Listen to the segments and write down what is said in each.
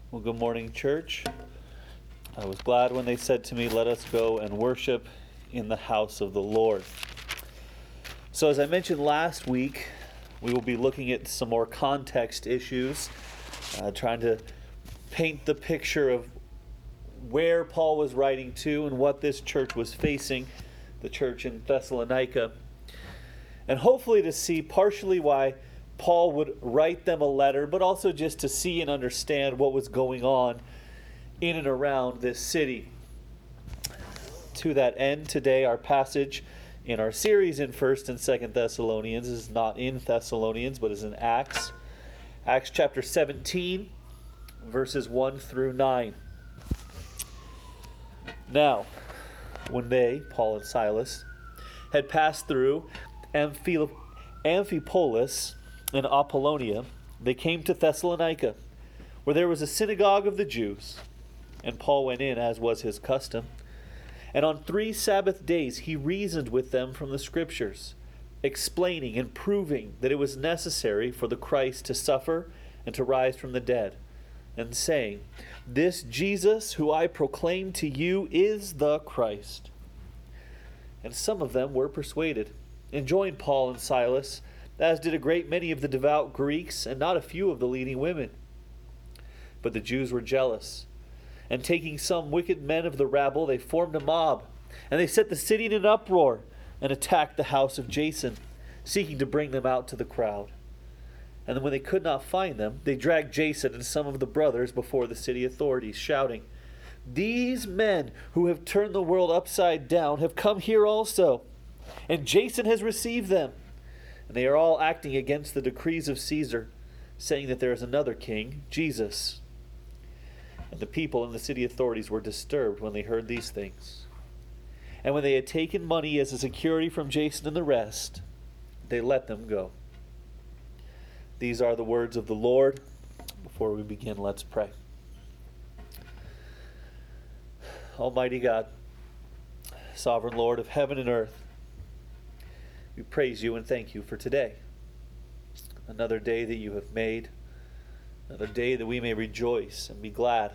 Well, good morning, church. I was glad when they said to me, "Let us go and worship in the house of the Lord." So as I mentioned last week, we will be looking at some more context issues, trying to paint the picture of where Paul was writing to and what this church was facing, the church in Thessalonica, and hopefully to see partially why Paul would write them a letter, but also just to see and understand what was going on in and around this city. To that end, today our passage in our series in 1st and 2nd Thessalonians is not in Thessalonians, but is in Acts. Acts chapter 17, verses 1 through 9. Now, when they, Paul and Silas, had passed through Amphipolis and Apollonia, they came to Thessalonica, where there was a synagogue of the Jews. And Paul went in, as was his custom. And on 3 Sabbath days he reasoned with them from the Scriptures, explaining and proving that it was necessary for the Christ to suffer and to rise from the dead, and saying, "This Jesus who I proclaim to you is the Christ." And some of them were persuaded, and joined Paul and Silas, as did a great many of the devout Greeks, and not a few of the leading women. But the Jews were jealous, and taking some wicked men of the rabble, they formed a mob, and they set the city in an uproar, and attacked the house of Jason, seeking to bring them out to the crowd. And then when they could not find them, they dragged Jason and some of the brothers before the city authorities, shouting, "These men who have turned the world upside down have come here also, and Jason has received them. And they are all acting against the decrees of Caesar, saying that there is another king, Jesus." And the people and the city authorities were disturbed when they heard these things. And when they had taken money as a security from Jason and the rest, they let them go. These are the words of the Lord. Before we begin, let's pray. Almighty God, sovereign Lord of heaven and earth, we praise you and thank you for today. Another day that you have made. Another day that we may rejoice and be glad.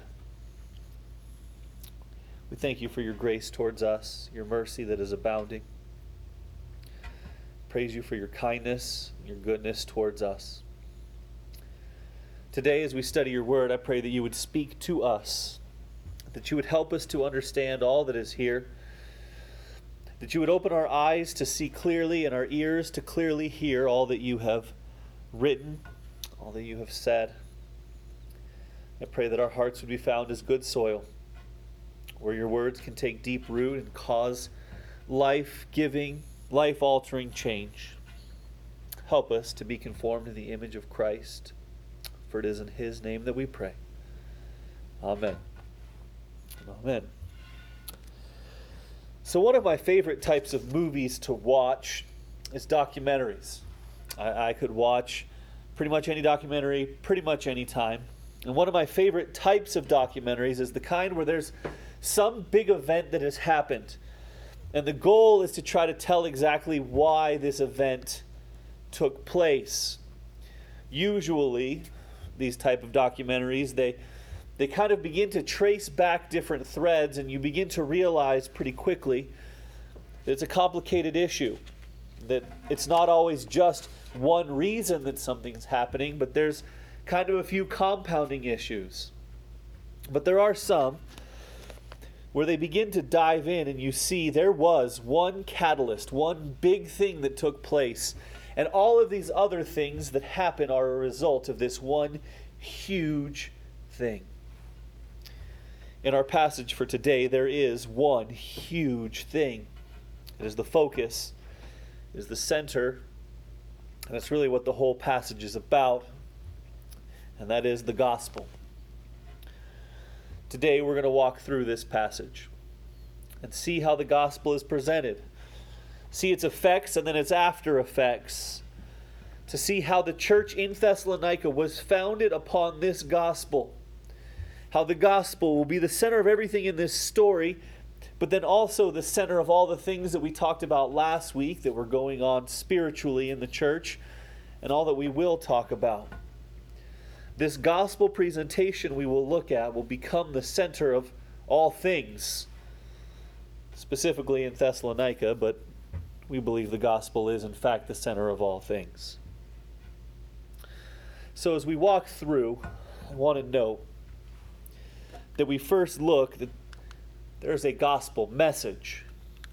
We thank you for your grace towards us, your mercy that is abounding. Praise you for your kindness and your goodness towards us. Today, as we study your word, I pray that you would speak to us, that you would help us to understand all that is here, that you would open our eyes to see clearly and our ears to clearly hear all that you have written, all that you have said. I pray that our hearts would be found as good soil, where your words can take deep root and cause life-giving, life-altering change. Help us to be conformed to the image of Christ, for it is in his name that we pray. Amen. Amen. So one of my favorite types of movies to watch is documentaries. I could watch pretty much any documentary, pretty much any time. And one of my favorite types of documentaries is the kind where there's some big event that has happened. And the goal is to try to tell exactly why this event took place. Usually, these type of documentaries, they kind of begin to trace back different threads, and you begin to realize pretty quickly that it's a complicated issue, that it's not always just one reason that something's happening, but there's kind of a few compounding issues. But there are some where they begin to dive in, and you see there was one catalyst, one big thing that took place, and all of these other things that happen are a result of this one huge thing. In our passage for today, there is one huge thing. It is the focus, it is the center, and that's really what the whole passage is about, and that is the gospel. Today we're going to walk through this passage and see how the gospel is presented, see its effects and then its after effects, to see how the church in Thessalonica was founded upon this gospel, how the gospel will be the center of everything in this story, but then also the center of all the things that we talked about last week that were going on spiritually in the church, and all that we will talk about. this gospel presentation we will look at will become the center of all things, specifically in Thessalonica, but we believe the gospel is in fact the center of all things. So as we walk through, I want to note that we first look that there's a gospel message.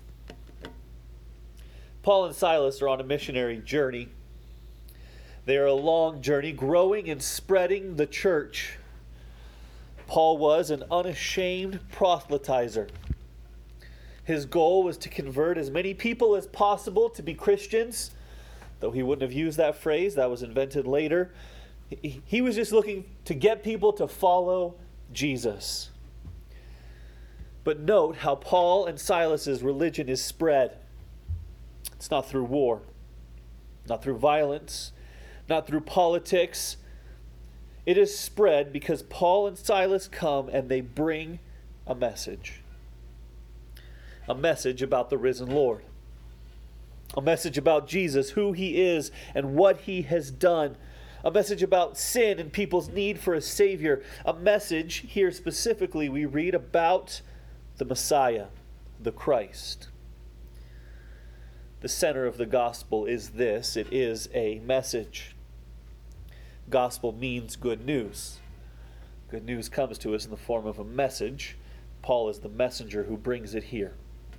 Paul and Silas are on a missionary journey. They are a long journey, growing and spreading the church. Paul was an unashamed proselytizer. His goal was to convert as many people as possible to be Christians, though he wouldn't have used that phrase. That was invented later. He was just looking to get people to follow Jesus. But note how Paul and Silas's religion is spread. It's not through war, not through violence, not through politics. It is spread because Paul and Silas come and they bring a message. A message about the risen Lord. A message about Jesus, who he is and what he has done. A message about sin and people's need for a Savior. A message, here specifically, we read about the Messiah, the Christ. The center of the gospel is this. It is a message. Gospel means good news. Good news comes to us in the form of a message. Paul is the messenger who brings it here.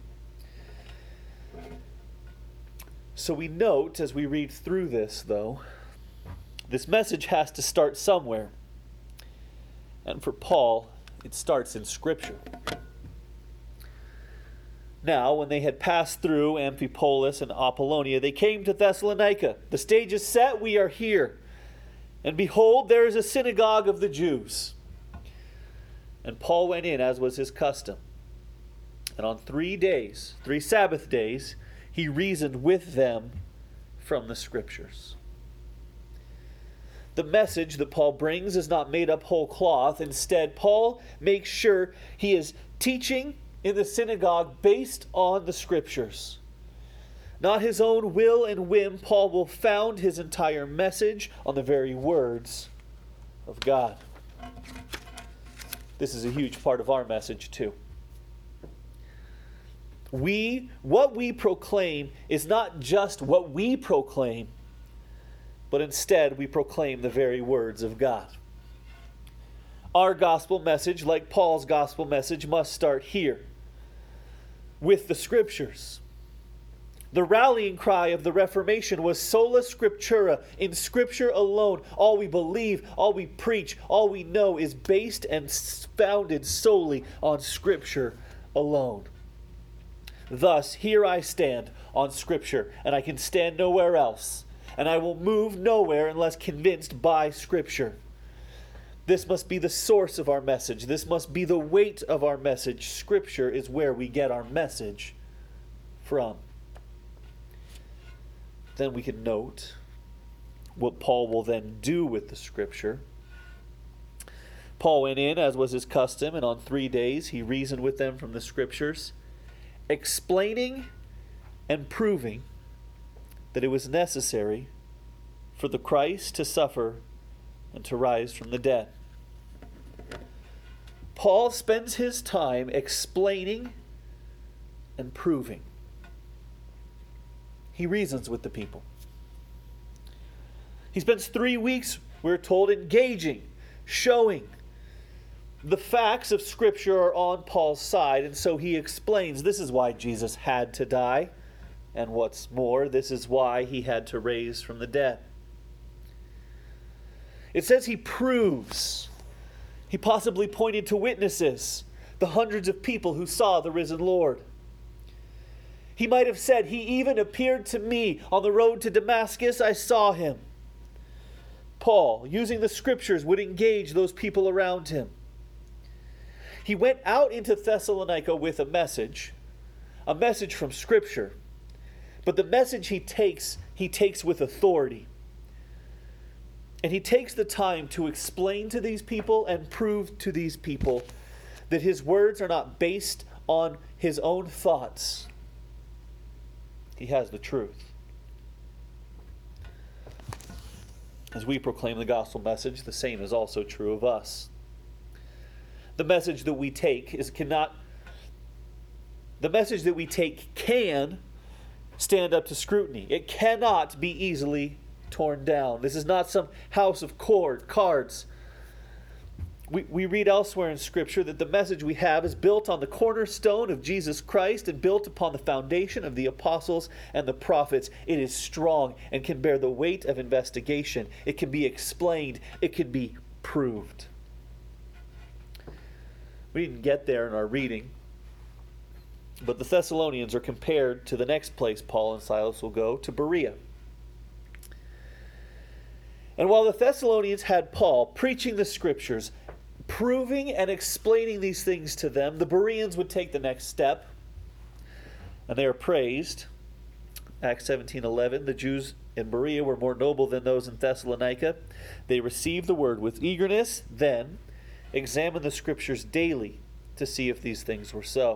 So we note as we read through this, though, this message has to start somewhere. And for Paul, it starts in Scripture. Now, when they had passed through Amphipolis and Apollonia, they came to Thessalonica. The stage is set, we are here. And behold, there is a synagogue of the Jews. And Paul went in, as was his custom. And on 3 Sabbath days, he reasoned with them from the Scriptures. The message that Paul brings is not made up whole cloth. Instead, Paul makes sure he is teaching in the synagogue based on the Scriptures. Not his own will and whim, Paul will found his entire message on the very words of God. This is a huge part of our message too. What we proclaim is not just what we proclaim, but instead we proclaim the very words of God. Our gospel message, like Paul's gospel message, must start here, with the Scriptures. The rallying cry of the Reformation was sola scriptura, in Scripture alone. All we believe, all we preach, all we know is based and founded solely on Scripture alone. Thus, here I stand on Scripture, and I can stand nowhere else. And I will move nowhere unless convinced by Scripture. This must be the source of our message. This must be the weight of our message. Scripture is where we get our message from. Then we can note what Paul will then do with the Scripture. Paul went in, as was his custom, and on 3 days he reasoned with them from the Scriptures, explaining and proving that it was necessary for the Christ to suffer and to rise from the dead. Paul spends his time explaining and proving. He reasons with the people. He spends 3 weeks, we're told, engaging, showing. The facts of Scripture are on Paul's side, and so he explains this is why Jesus had to die, and what's more, this is why he had to raise from the dead. It says he proves. He possibly pointed to witnesses, the hundreds of people who saw the risen Lord. He might have said, he even appeared to me on the road to Damascus, I saw him. Paul, using the Scriptures, would engage those people around him. He went out into Thessalonica with a message from Scripture. But the message he takes with authority. And he takes the time to explain to these people and prove to these people that his words are not based on his own thoughts. He has the truth. As we proclaim the gospel message, the same is also true of us. The message that we take can stand up to scrutiny. It cannot be easily torn down. This is not some house of cards. We read elsewhere in Scripture that the message we have is built on the cornerstone of Jesus Christ and built upon the foundation of the apostles and the prophets. It is strong and can bear the weight of investigation. It can be explained. It can be proved. We didn't get there in our reading, but the Thessalonians are compared to the next place Paul and Silas will go, to Berea. And while the Thessalonians had Paul preaching the Scriptures, proving and explaining these things to them, the Bereans would take the next step, and they are praised. Acts 17:11, the Jews in Berea were more noble than those in Thessalonica. They received the word with eagerness, then examined the Scriptures daily to see if these things were so.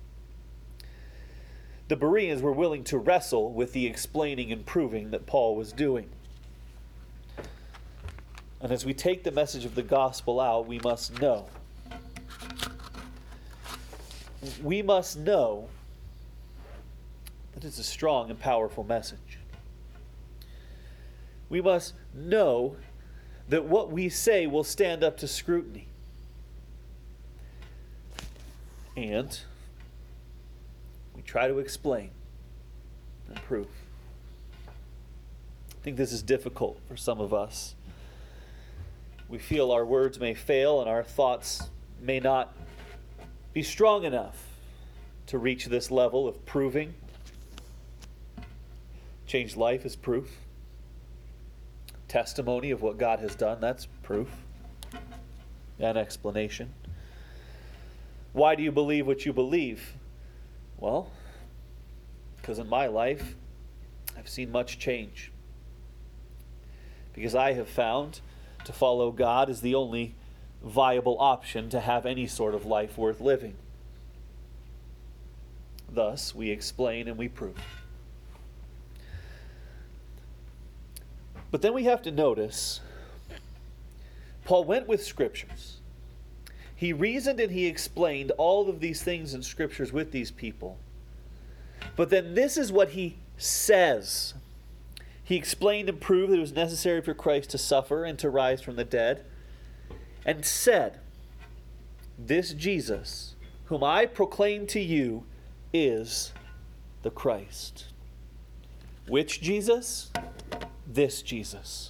The Bereans were willing to wrestle with the explaining and proving that Paul was doing. And as we take the message of the gospel out, we must know. We must know that it's a strong and powerful message. We must know that what we say will stand up to scrutiny. And we try to explain and prove. I think this is difficult for some of us. We feel our words may fail and our thoughts may not be strong enough to reach this level of proving. Changed life is proof. Testimony of what God has done, that's proof. And explanation. Why do you believe what you believe? Well, because in my life, I've seen much change. Because I have found to follow God is the only viable option to have any sort of life worth living. Thus, we explain and we prove. But then we have to notice, Paul went with Scriptures. He reasoned and he explained all of these things in Scriptures with these people. But then this is what he says. He explained and proved that it was necessary for Christ to suffer and to rise from the dead, and said, "This Jesus, whom I proclaim to you, is the Christ." Which Jesus? This Jesus.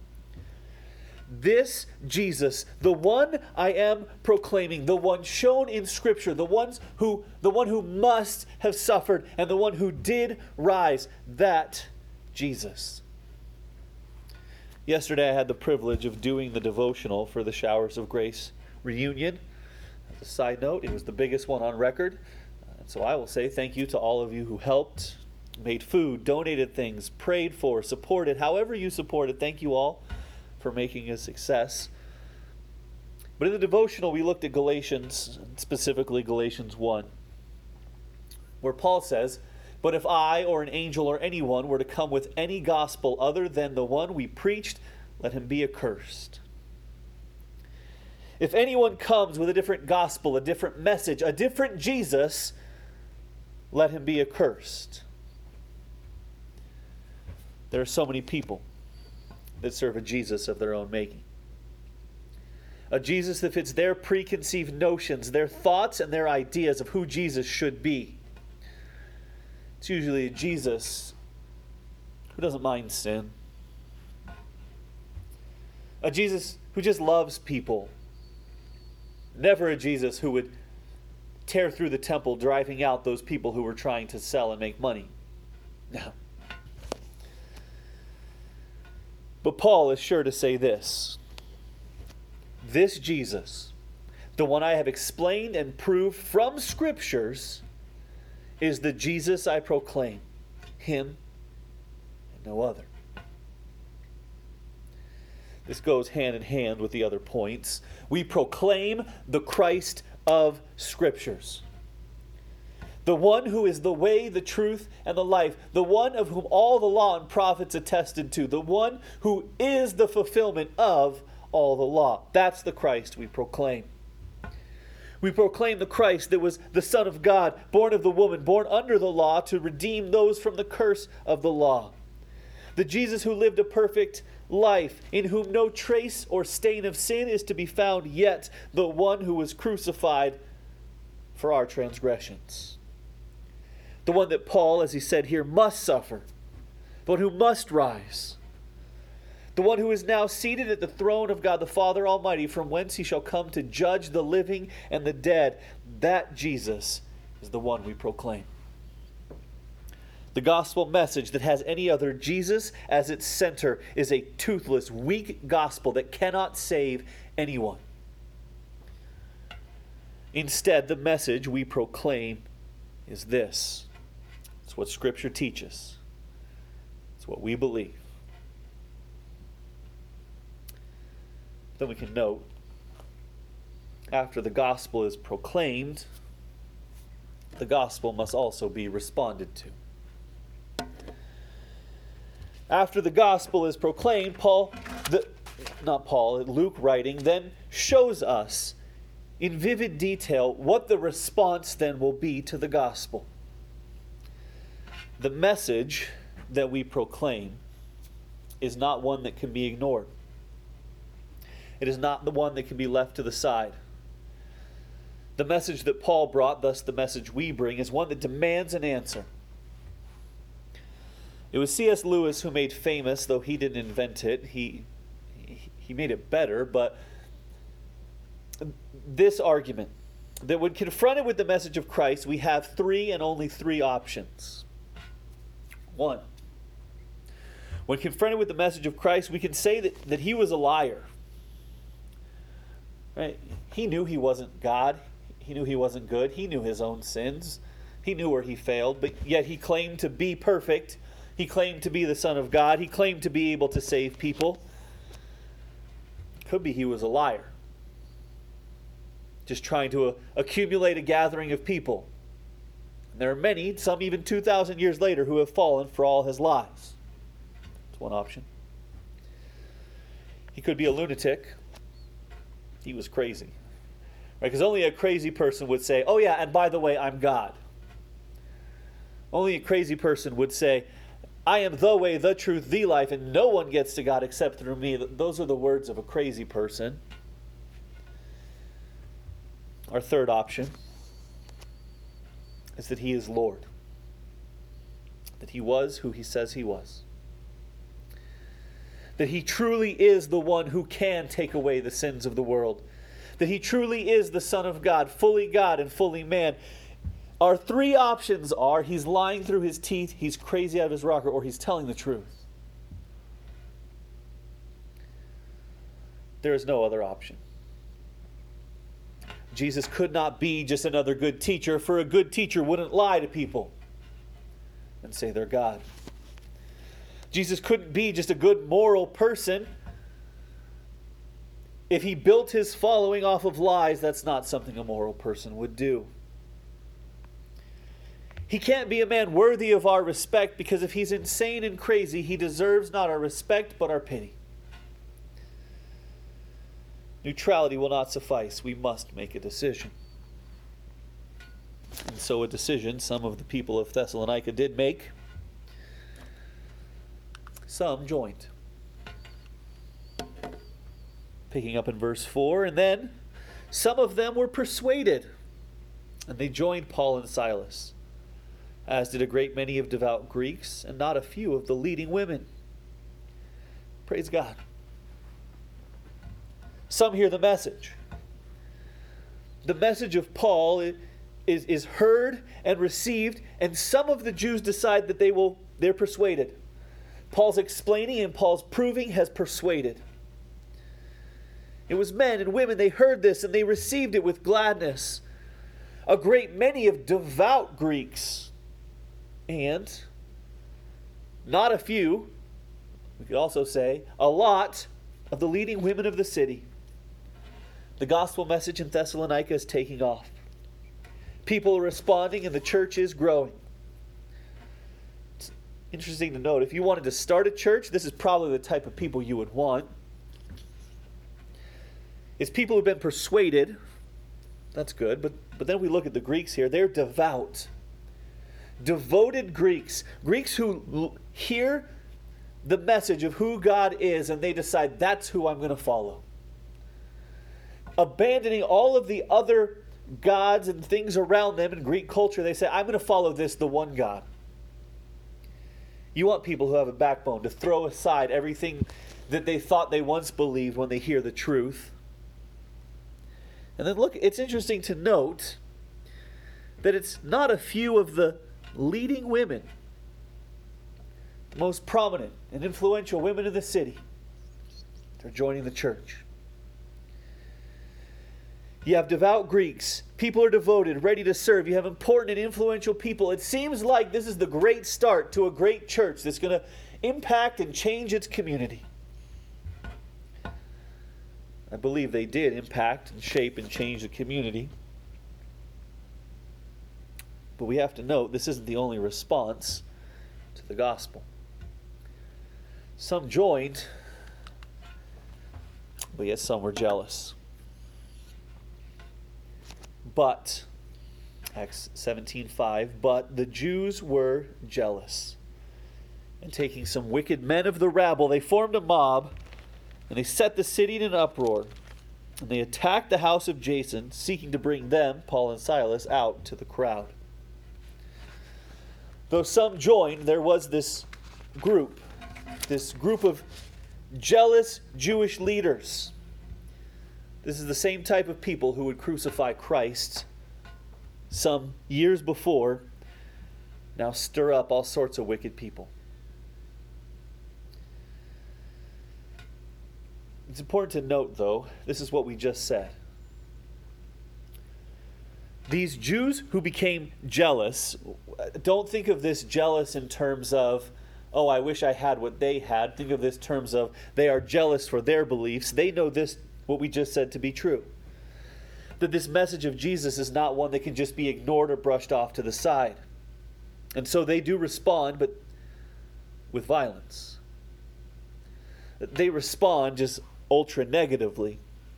This Jesus, the one I am proclaiming, the one shown in Scripture, the one who must have suffered, and the one who did rise, that Jesus. Yesterday I had the privilege of doing the devotional for the Showers of Grace reunion. As a side note, it was the biggest one on record. So I will say thank you to all of you who helped, made food, donated things, prayed for, supported. However you supported, thank you all for making a success. But in the devotional we looked at Galatians, specifically Galatians 1, where Paul says, "But if I or an angel or anyone were to come with any gospel other than the one we preached, let him be accursed." If anyone comes with a different gospel, a different message, a different Jesus, let him be accursed. There are so many people that serve a Jesus of their own making. A Jesus that fits their preconceived notions, their thoughts, and their ideas of who Jesus should be. It's usually a Jesus who doesn't mind sin. A Jesus who just loves people. Never a Jesus who would tear through the temple, driving out those people who were trying to sell and make money. No. But Paul is sure to say this. This Jesus, the one I have explained and proved from Scriptures, is the Jesus I proclaim, him and no other. This goes hand in hand with the other points. We proclaim the Christ of Scriptures. the one who is the way, the truth, and the life, the one of whom all the law and prophets attested to, the one who is the fulfillment of all the law. That's the Christ we proclaim. We proclaim the Christ that was the Son of God, born of the woman, born under the law to redeem those from the curse of the law. The Jesus who lived a perfect life, in whom no trace or stain of sin is to be found, yet the one who was crucified for our transgressions. The one that Paul, as he said here, must suffer. The one who must rise. The one who is now seated at the throne of God the Father Almighty, from whence he shall come to judge the living and the dead. That Jesus is the one we proclaim. The gospel message that has any other Jesus as its center is a toothless, weak gospel that cannot save anyone. Instead, the message we proclaim is this. It's what Scripture teaches. It's what we believe. Then we can note, after the gospel is proclaimed, the gospel must also be responded to. After the gospel is proclaimed, Luke writing, then shows us in vivid detail what the response then will be to the gospel. The message that we proclaim is not one that can be ignored. It is not the one that can be left to the side. The message that Paul brought, thus the message we bring, is one that demands an answer. It was C.S. Lewis who made famous, though he didn't invent it. He made it better, but this argument, that when confronted with the message of Christ, we have three and only three options. One, when confronted with the message of Christ, we can say that he was a liar. Right? He knew he wasn't God. He knew he wasn't good. He knew his own sins. He knew where he failed, but yet he claimed to be perfect. He claimed to be the Son of God. He claimed to be able to save people. Could be he was a liar, just trying to accumulate a gathering of people. And there are many, some even 2,000 years later, who have fallen for all his lies. That's one option. He could be a lunatic. He was crazy. Right? Because only a crazy person would say, oh yeah, and by the way, I'm God. Only a crazy person would say, I am the way, the truth, the life, and no one gets to God except through me. Those are the words of a crazy person. Our third option is that he is Lord. That he was who he says he was. That he truly is the one who can take away the sins of the world. That he truly is the Son of God and fully man. Our three options are he's lying through his teeth, he's crazy out of his rocker, or he's telling the truth. There is no other option. Jesus could not be just another good teacher, for a good teacher wouldn't lie to people and say they're God. Jesus couldn't be just a good moral person. If he built his following off of lies, that's not something a moral person would do. He can't be a man worthy of our respect, because if he's insane and crazy, he deserves not our respect but our pity. Neutrality will not suffice. We must make a decision. And so a decision some of the people of Thessalonica did make. Some joined. Picking up in verse 4, and then some of them were persuaded, and they joined Paul and Silas, as did a great many of devout Greeks, and not a few of the leading women. Praise God. Some hear the message. The message of Paul is heard and received, and some of the Jews decide that they're persuaded. Paul's explaining and Paul's proving has persuaded. It was men and women, they heard this and they received it with gladness. A great many of devout Greeks, and not a few, we could also say a lot, of the leading women of the city. The gospel message in Thessalonica is taking off. People are responding and the church is growing. It's interesting to note, if you wanted to start a church, this is probably the type of people you would want. It's people who've been persuaded. That's good. But then we look at the Greeks here. They're devout. Devoted Greeks. Greeks who hear the message of who God is and they decide that's who I'm going to follow. Abandoning all of the other gods and things around them in Greek culture, they say, I'm going to follow the one God. You want people who have a backbone to throw aside everything that they thought they once believed when they hear the truth. And then look, it's interesting to note that it's not a few of the leading women, the most prominent and influential women in the city, they're joining the church. You have devout Greeks. People are devoted, ready to serve. You have important and influential people. It seems like this is the great start to a great church that's going to impact and change its community. I believe they did impact and shape and change the community. But we have to note this isn't the only response to the gospel. Some joined, but yet some were jealous. But, Acts 17:5, but the Jews were jealous. And taking some wicked men of the rabble, they formed a mob, and they set the city in an uproar. And they attacked the house of Jason, seeking to bring them, Paul and Silas, out to the crowd. Though some joined, there was this group of jealous Jewish leaders. This is the same type of people who would crucify Christ some years before, now stir up all sorts of wicked people. It's important to note, though, this is what we just said. These Jews who became jealous, don't think of this jealous in terms of, oh, I wish I had what they had. Think of this in terms of they are jealous for their beliefs. They know this, what we just said, to be true. That this message of Jesus is not one that can just be ignored or brushed off to the side. And so they do respond, but with violence. They respond just ultra negatively.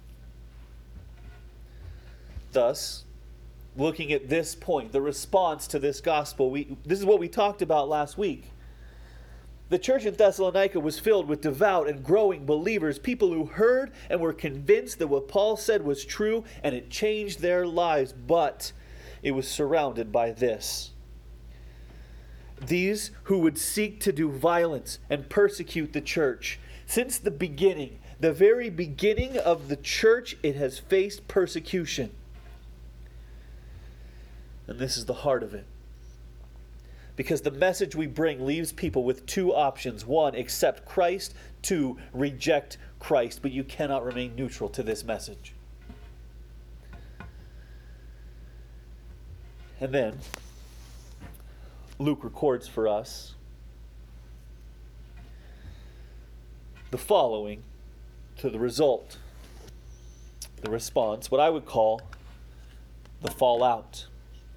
Thus, looking at this point, the response to this gospel, this is what we talked about last week. The church in Thessalonica was filled with devout and growing believers, people who heard and were convinced that what Paul said was true, and it changed their lives, but it was surrounded by this. These who would seek to do violence and persecute the church. Since the beginning, the very beginning of the church, it has faced persecution. And this is the heart of it. Because the message we bring leaves people with two options. One, accept Christ. Two, reject Christ. But you cannot remain neutral to this message. And then, Luke records for us the following to the result, the response, what I would call the fallout.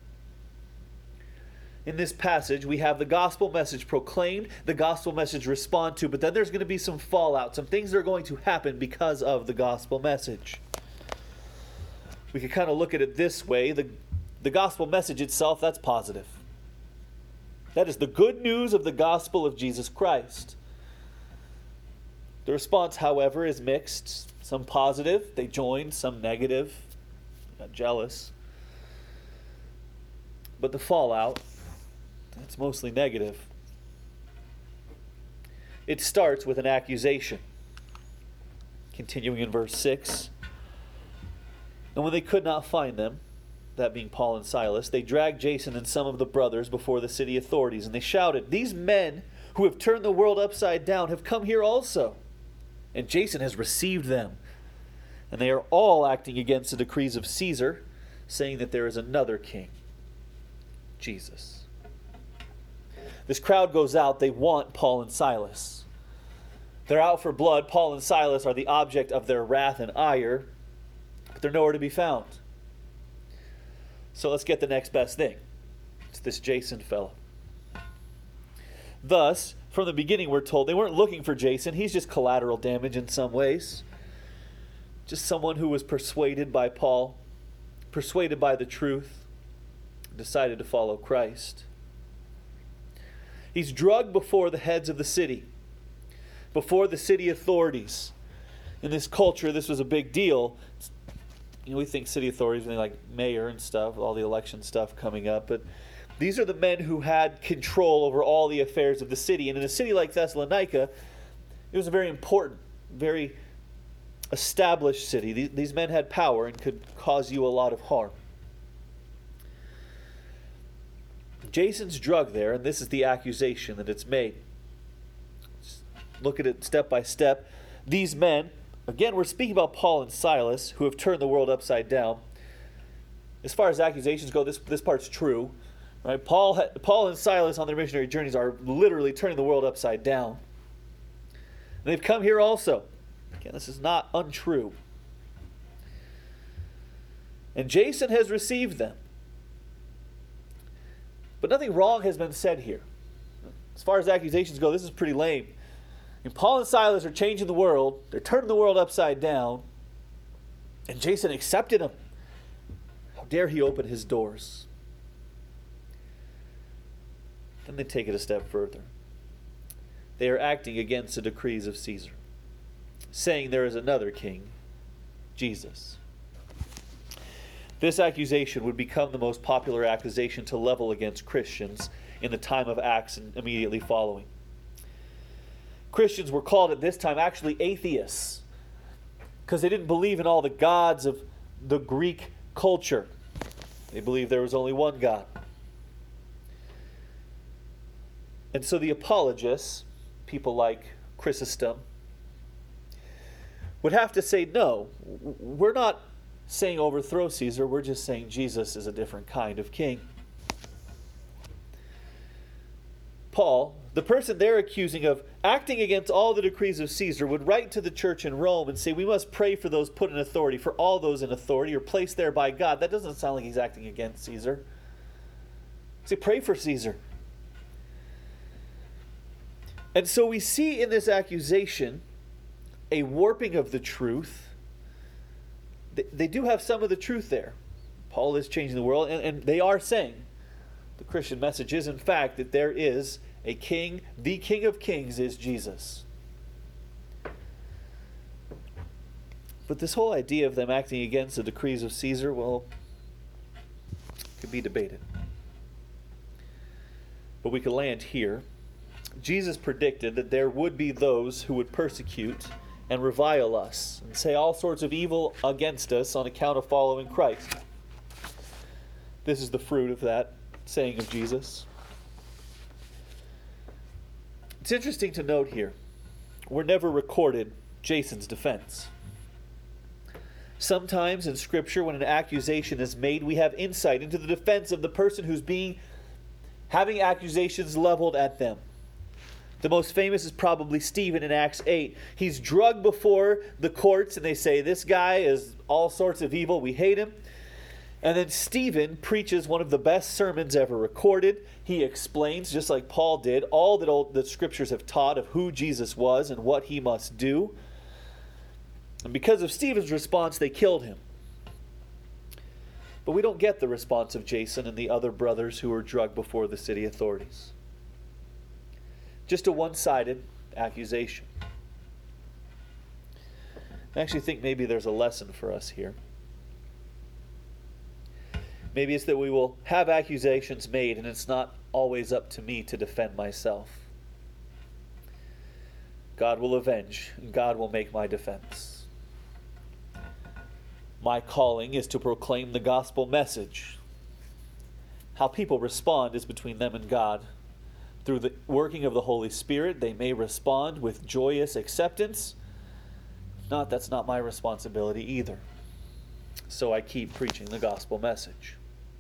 In this passage, we have the gospel message proclaimed, the gospel message respond to, but then there's going to be some fallout, some things that are going to happen because of the gospel message. We can kind of look at it this way. The gospel message itself, that's positive. That is the good news of the gospel of Jesus Christ. The response, however, is mixed. Some positive, they joined, some negative, got jealous. But the fallout, it's mostly negative. It starts with an accusation. Continuing in verse 6. And when they could not find them, that being Paul and Silas, they dragged Jason and some of the brothers before the city authorities, and they shouted, "These men who have turned the world upside down have come here also, and Jason has received them. And they are all acting against the decrees of Caesar, saying that there is another king, Jesus." This crowd goes out. They want Paul and Silas. They're out for blood. Paul and Silas are the object of their wrath and ire, but they're nowhere to be found. So let's get the next best thing. It's this Jason fellow. Thus, from the beginning we're told they weren't looking for Jason. He's just collateral damage in some ways. Just someone who was persuaded by Paul, persuaded by the truth, decided to follow Christ. He's drugged before the heads of the city, before the city authorities. In this culture, this was a big deal. We think city authorities, when they like mayor and stuff, all the election stuff coming up, but these are the men who had control over all the affairs of the city. And in a city like Thessalonica, it was a very important, very established city. These men had power and could cause you a lot of harm. Jason's drugged there, and this is the accusation that it's made. Just look at it step by step. These men, again, we're speaking about Paul and Silas, who have turned the world upside down. As far as accusations go, this part's true. Right? Paul and Silas on their missionary journeys are literally turning the world upside down. And they've come here also. Again, this is not untrue. And Jason has received them. But nothing wrong has been said here. As far as accusations go, this is pretty lame. And Paul and Silas are changing the world. They're turning the world upside down. And Jason accepted them. How dare he open his doors? Then they take it a step further. They are acting against the decrees of Caesar, saying there is another king, Jesus. This accusation would become the most popular accusation to level against Christians in the time of Acts and immediately following. Christians were called at this time actually atheists because they didn't believe in all the gods of the Greek culture. They believed there was only one God. And so the apologists, people like Chrysostom, would have to say, no, we're not saying overthrow Caesar, we're just saying Jesus is a different kind of king. Paul, the person they're accusing of acting against all the decrees of Caesar, would write to the church in Rome and say, we must pray for those put in authority, for all those in authority or placed there by God. That doesn't sound like he's acting against Caesar. Say, pray for Caesar. And so we see in this accusation a warping of the truth. They do have some of the truth there. Paul is changing the world, and they are saying the Christian message is, in fact, that there is a king. The King of Kings is Jesus. But this whole idea of them acting against the decrees of Caesar, well, could be debated. But we could land here. Jesus predicted that there would be those who would persecute and revile us and say all sorts of evil against us on account of following Christ. This is the fruit of that saying of Jesus. It's interesting to note here, we're never recorded Jason's defense. Sometimes in Scripture, when an accusation is made, we have insight into the defense of the person who's having accusations leveled at them. The most famous is probably Stephen in Acts 8. He's drugged before the courts, and they say, this guy is all sorts of evil, we hate him. And then Stephen preaches one of the best sermons ever recorded. He explains, just like Paul did, all that the Scriptures have taught of who Jesus was and what he must do. And because of Stephen's response, they killed him. But we don't get the response of Jason and the other brothers who were drugged before the city authorities. Just a one-sided accusation. I actually think maybe there's a lesson for us here. Maybe it's that we will have accusations made and it's not always up to me to defend myself. God will avenge and God will make my defense. My calling is to proclaim the gospel message. How people respond is between them and God. Through the working of the Holy Spirit, they may respond with joyous acceptance. If not, that's not my responsibility either. So I keep preaching the gospel message.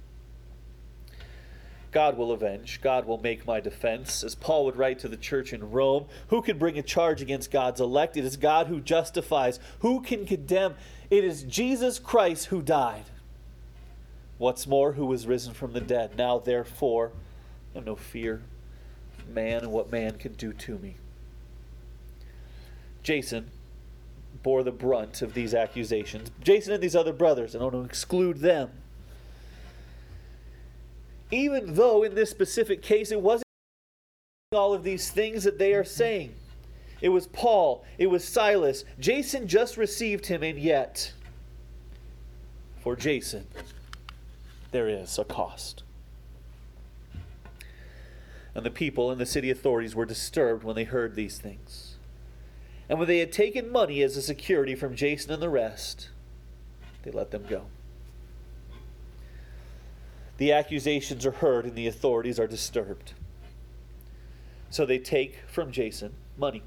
God will avenge. God will make my defense. As Paul would write to the church in Rome, who can bring a charge against God's elect? It is God who justifies. Who can condemn? It is Jesus Christ who died. What's more, who was risen from the dead. Now, therefore, I have no fear of man and what man can do to me. Jason bore the brunt of these accusations. Jason and these other brothers, I don't want to exclude them. Even though in this specific case it wasn't all of these things that they are saying. It was Paul, it was Silas. Jason just received him, and yet, for Jason, there is a cost. And the people and the city authorities were disturbed when they heard these things. And when they had taken money as a security from Jason and the rest, they let them go. The accusations are heard and the authorities are disturbed. So they take from Jason money.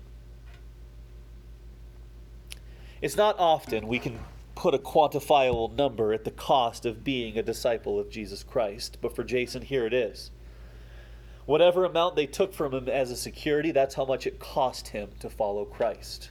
It's not often we can put a quantifiable number at the cost of being a disciple of Jesus Christ, but for Jason, here it is. Whatever amount they took from him as a security, that's how much it cost him to follow Christ.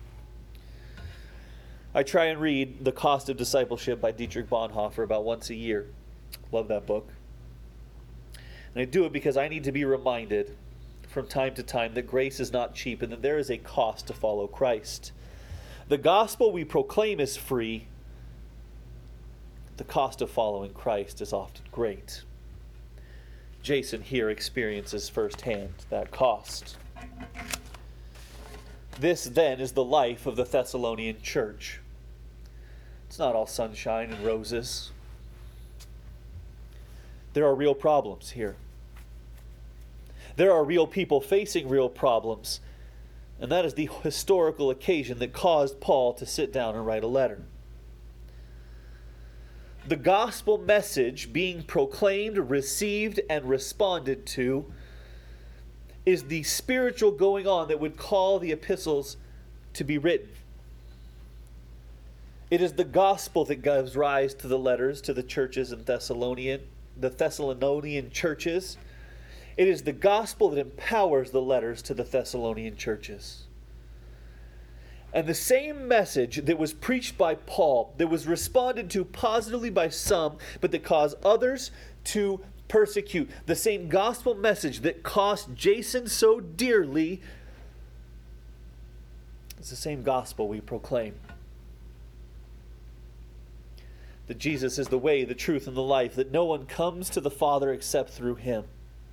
I try and read The Cost of Discipleship by Dietrich Bonhoeffer about once a year. Love that book. And I do it because I need to be reminded from time to time that grace is not cheap and that there is a cost to follow Christ. The gospel we proclaim is free. The cost of following Christ is often great. Jason here experiences firsthand that cost. This then is the life of the Thessalonian church. It's not all sunshine and roses. There are real problems here. There are real people facing real problems. And that is the historical occasion that caused Paul to sit down and write a letter. The gospel message being proclaimed, received, and responded to is the spiritual going on that would call the epistles to be written. It is the gospel that gives rise to the letters to the churches in the Thessalonian churches. It is the gospel that empowers the letters to the Thessalonian churches. And the same message that was preached by Paul, that was responded to positively by some, but that caused others to persecute, the same gospel message that cost Jason so dearly, is the same gospel we proclaim. That Jesus is the way, the truth, and the life, that no one comes to the Father except through him.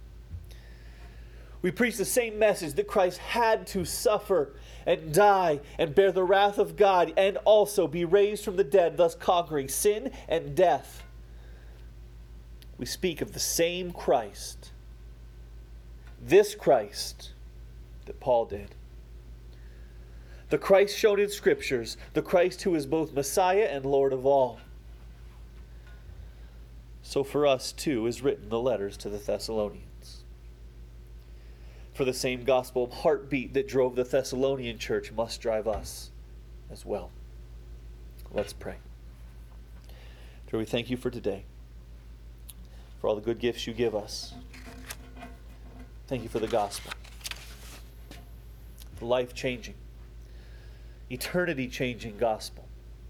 We preach the same message that Christ had to suffer and die and bear the wrath of God and also be raised from the dead, thus conquering sin and death. We speak of the same Christ, this Christ that Paul did. The Christ shown in Scriptures, the Christ who is both Messiah and Lord of all. So for us too is written the letters to the Thessalonians. For the same gospel heartbeat that drove the Thessalonian church must drive us as well. Let's pray. Lord, we thank you for today, for all the good gifts you give us. Thank you for the gospel, the life-changing, eternity-changing gospel.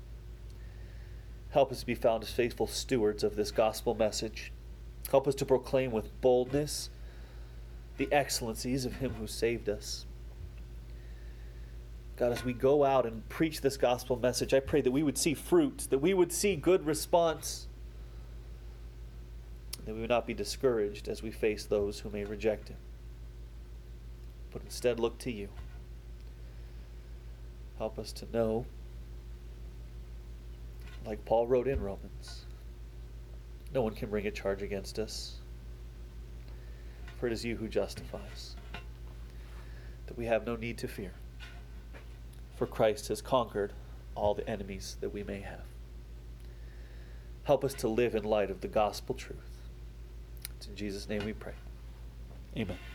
Help us to be found as faithful stewards of this gospel message. Help us to proclaim with boldness the excellencies of him who saved us. God, as we go out and preach this gospel message, I pray that we would see fruit, that we would see good response, that we would not be discouraged as we face those who may reject it, but instead look to you. Help us to know, like Paul wrote in Romans, no one can bring a charge against us, for it is you who justifies, that we have no need to fear, for Christ has conquered all the enemies that we may have. Help us to live in light of the gospel truth. It's in Jesus' name we pray. Amen.